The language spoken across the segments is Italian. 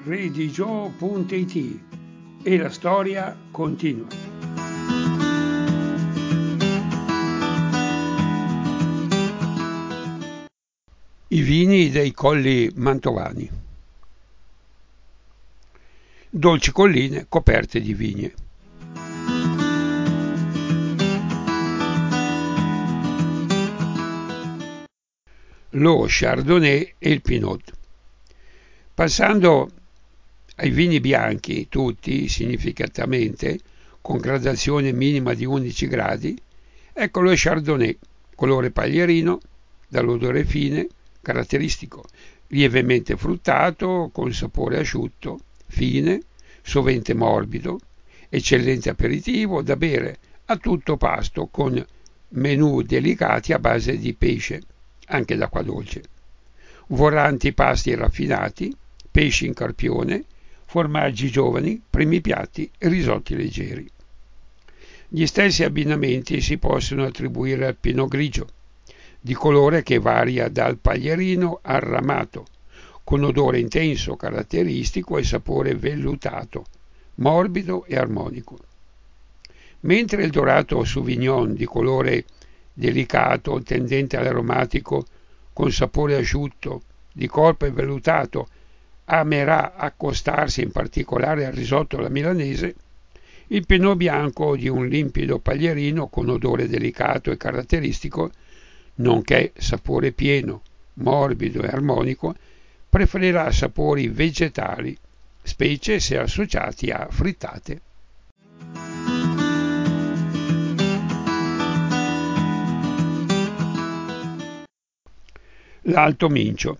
redigio.it e la storia continua. I vini dei colli mantovani. Dolci colline coperte di vigne. Lo Chardonnay e il Pinot. Passando ai vini bianchi, tutti significativamente con gradazione minima di 11 gradi, ecco lo Chardonnay, colore paglierino, dall'odore fine, caratteristico, lievemente fruttato, con sapore asciutto, fine, sovente morbido, eccellente aperitivo da bere a tutto pasto con menù delicati a base di pesce, anche d'acqua dolce, voranti pasti raffinati, pesci in carpione, formaggi giovani, primi piatti e risotti leggeri. Gli stessi abbinamenti si possono attribuire al Pinot Grigio, di colore che varia dal paglierino al ramato, con odore intenso, caratteristico e sapore vellutato, morbido e armonico. Mentre il dorato Sauvignon, di colore delicato, tendente all'aromatico, con sapore asciutto, di corpo e vellutato, amerà accostarsi in particolare al risotto alla milanese, il Pinot bianco di un limpido paglierino con odore delicato e caratteristico, nonché sapore pieno, morbido e armonico, preferirà sapori vegetali, specie se associati a frittate. L'Alto Mincio.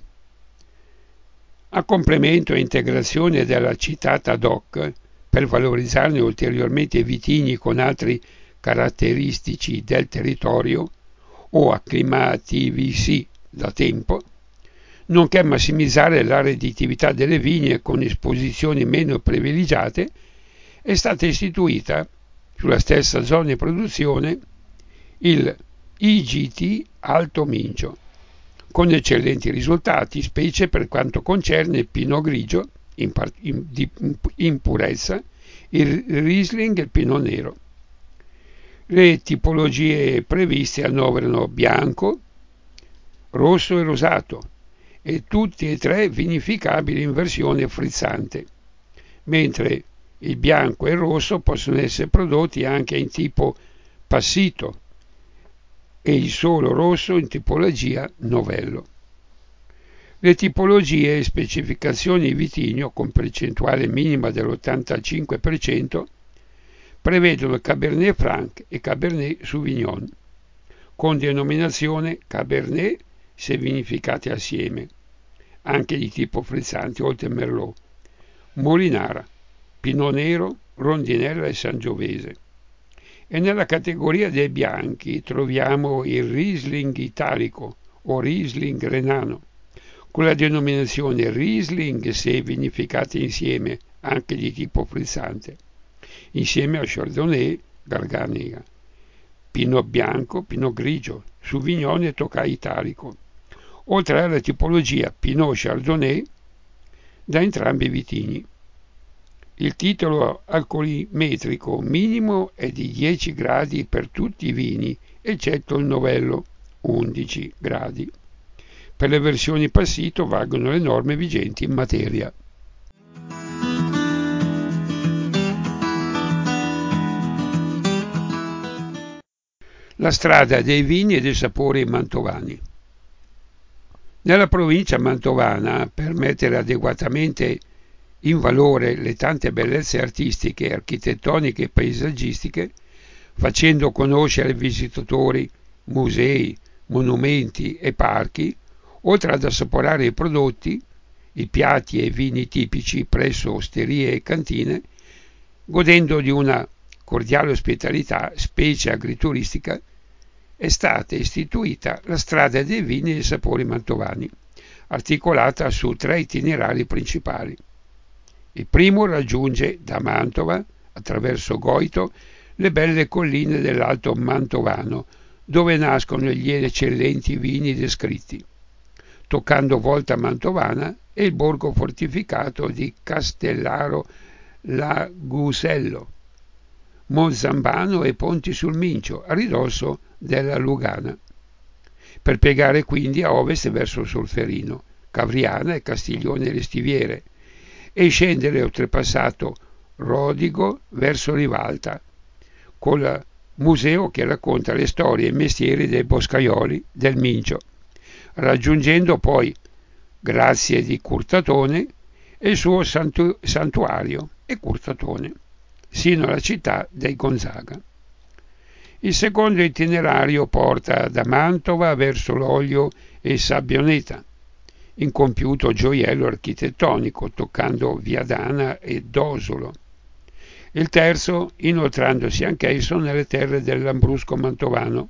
A complemento e integrazione della citata DOC, per valorizzarne ulteriormente i vitigni con altri caratteristici del territorio o acclimativisi da tempo, nonché massimizzare la redditività delle vigne con esposizioni meno privilegiate, è stata istituita sulla stessa zona di produzione il IGT Alto Mincio, con eccellenti risultati, specie per quanto concerne il Pinot Grigio in purezza, il Riesling e il Pinot Nero. Le tipologie previste annoverano bianco, rosso e rosato, e tutti e tre vinificabili in versione frizzante, mentre il bianco e il rosso possono essere prodotti anche in tipo passito e il solo rosso in tipologia novello. Le tipologie e specificazioni di vitigno con percentuale minima dell'85% prevedono Cabernet Franc e Cabernet Sauvignon, con denominazione Cabernet se vinificati assieme, anche di tipo frizzante oltre Merlot, Molinara, Pinot Nero, Rondinella e Sangiovese. E nella categoria dei bianchi troviamo il Riesling italico o Riesling renano, con la denominazione Riesling se vinificati insieme, anche di tipo frizzante, insieme a Chardonnay, Garganega, Pinot bianco, Pinot grigio, Sauvignon e Tokai italico, oltre alla tipologia Pinot Chardonnay da entrambi i vitigni. Il titolo alcolimetrico minimo è di 10 gradi per tutti i vini, eccetto il novello, 11 gradi. Per le versioni passito valgono le norme vigenti in materia. La strada dei vini e dei sapori mantovani. Nella provincia mantovana, per mettere adeguatamente in valore le tante bellezze artistiche, architettoniche e paesaggistiche, facendo conoscere ai visitatori musei, monumenti e parchi, oltre ad assaporare i prodotti, i piatti e i vini tipici presso osterie e cantine, godendo di una cordiale ospitalità, specie agrituristica, è stata istituita la strada dei vini e dei sapori mantovani, articolata su 3 itinerari principali. Il primo raggiunge da Mantova, attraverso Goito, le belle colline dell'Alto Mantovano, dove nascono gli eccellenti vini descritti, toccando Volta Mantovana e il borgo fortificato di Castellaro Lagusello, Mozzambano e Ponti sul Mincio, a ridosso della Lugana, per piegare quindi a ovest verso Solferino, Cavriana e Castiglione le Stiviere, e scendere oltrepassato Rodigo verso Rivalta, col museo che racconta le storie e i mestieri dei boscaioli del Mincio, raggiungendo poi Grazie di Curtatone e il suo santuario e Curtatone, sino alla città dei Gonzaga. Il secondo itinerario porta da Mantova verso l'Olio e Sabbioneta, incompiuto gioiello architettonico, toccando Viadana e Dosolo. Il terzo, inoltrandosi anch'esso nelle terre del Lambrusco mantovano,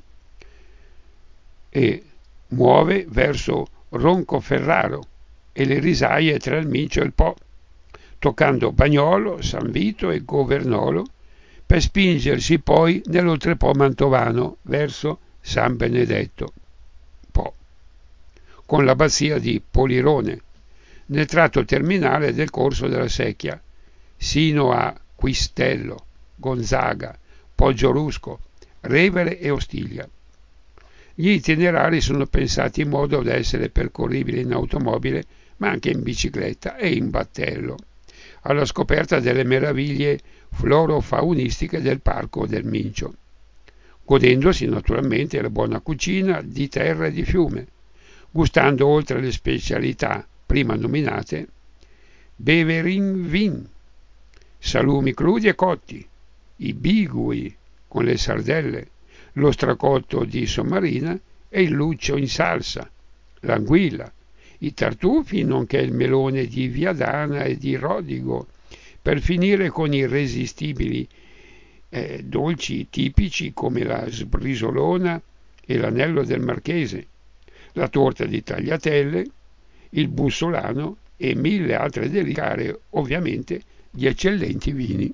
e muove verso Roncoferraro e le risaie tra il Mincio e il Po, toccando Bagnolo, San Vito e Governolo, per spingersi poi nell'oltrepo mantovano verso San Benedetto Po, con l'abbazia di Polirone, nel tratto terminale del corso della Secchia, sino a Quistello, Gonzaga, Poggiolusco, Revere e Ostiglia. Gli itinerari sono pensati in modo da essere percorribili in automobile, ma anche in bicicletta e in battello, alla scoperta delle meraviglie florofaunistiche del parco del Mincio, godendosi naturalmente la buona cucina di terra e di fiume, gustando oltre le specialità prima nominate beverin vin, salumi crudi e cotti, i bigui con le sardelle, lo stracotto di sommarina e il luccio in salsa, l'anguilla, i tartufi nonché il melone di Viadana e di Rodigo, per finire con i irresistibili dolci tipici come la sbrisolona e l'anello del Marchese, la torta di tagliatelle, il bussolano e 1000 altre delicare, ovviamente gli eccellenti vini.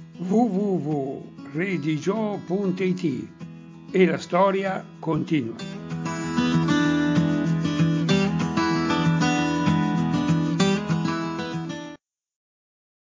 www.redigio.it e la storia continua.